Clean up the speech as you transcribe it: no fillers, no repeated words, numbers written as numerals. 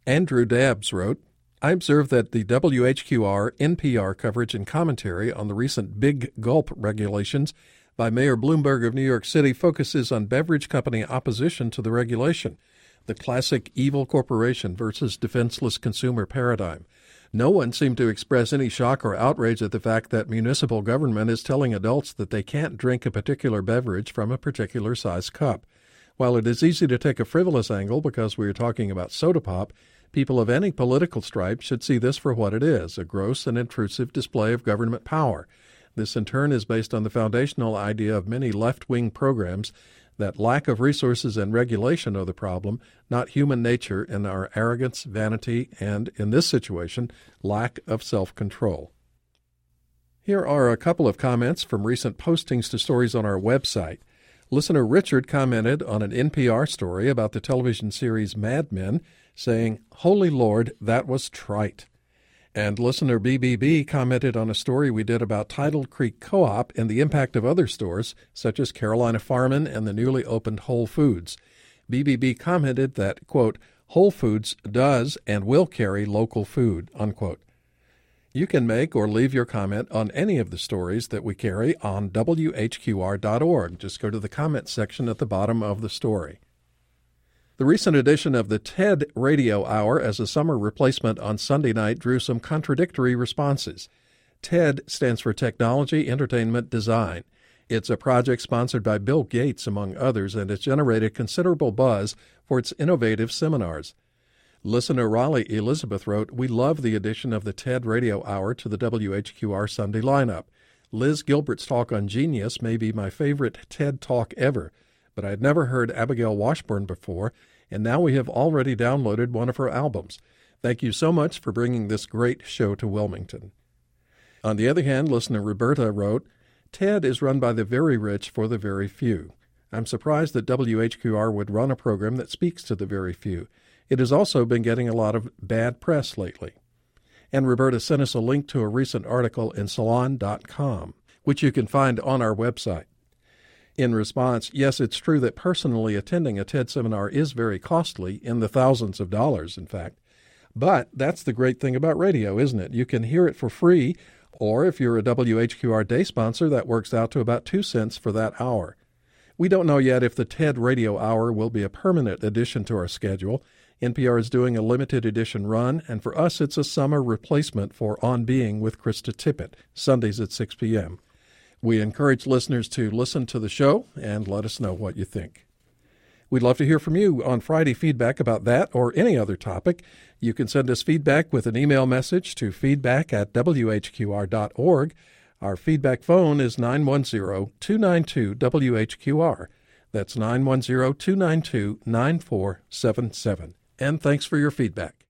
Andrew Dabbs wrote, I observed that the WHQR NPR coverage and commentary on the recent Big Gulp regulations by Mayor Bloomberg of New York City focuses on beverage company opposition to the regulation, the classic evil corporation versus defenseless consumer paradigm. No one seemed to express any shock or outrage at the fact that municipal government is telling adults that they can't drink a particular beverage from a particular size cup. While it is easy to take a frivolous angle because we are talking about soda pop, people of any political stripe should see this for what it is, a gross and intrusive display of government power. This, in turn, is based on the foundational idea of many left-wing programs that lack of resources and regulation are the problem, not human nature and our arrogance, vanity, and, in this situation, lack of self-control. Here are a couple of comments from recent postings to stories on our website. Listener Richard commented on an NPR story about the television series Mad Men, saying, "Holy Lord, that was trite." And listener BBB commented on a story we did about Tidal Creek Co-op and the impact of other stores, such as Carolina Farmin and the newly opened Whole Foods. BBB commented that, quote, Whole Foods does and will carry local food, unquote. You can make or leave your comment on any of the stories that we carry on WHQR.org. Just go to the comment section at the bottom of the story. The recent edition of the TED Radio Hour as a summer replacement on Sunday night drew some contradictory responses. TED stands for Technology, Entertainment, Design. It's a project sponsored by Bill Gates, among others, and has generated considerable buzz for its innovative seminars. Listener Raleigh Elizabeth wrote, We love the addition of the TED Radio Hour to the WHQR Sunday lineup. Liz Gilbert's talk on genius may be my favorite TED talk ever, but I had never heard Abigail Washburn before, and now we have already downloaded one of her albums. Thank you so much for bringing this great show to Wilmington. On the other hand, listener Roberta wrote, TED is run by the very rich for the very few. I'm surprised that WHQR would run a program that speaks to the very few. It has also been getting a lot of bad press lately. And Roberta sent us a link to a recent article in Salon.com, which you can find on our website. In response, yes, it's true that personally attending a TED seminar is very costly, in the thousands of dollars, in fact. But that's the great thing about radio, isn't it? You can hear it for free, or if you're a WHQR day sponsor, that works out to about 2 cents for that hour. We don't know yet if the TED Radio Hour will be a permanent addition to our schedule. NPR is doing a limited edition run, and for us it's a summer replacement for On Being with Krista Tippett, Sundays at 6 p.m. We encourage listeners to listen to the show and let us know what you think. We'd love to hear from you on Friday feedback about that or any other topic. You can send us feedback with an email message to feedback@whqr.org. Our feedback phone is 910-292-WHQR. That's 910-292-9477. And thanks for your feedback.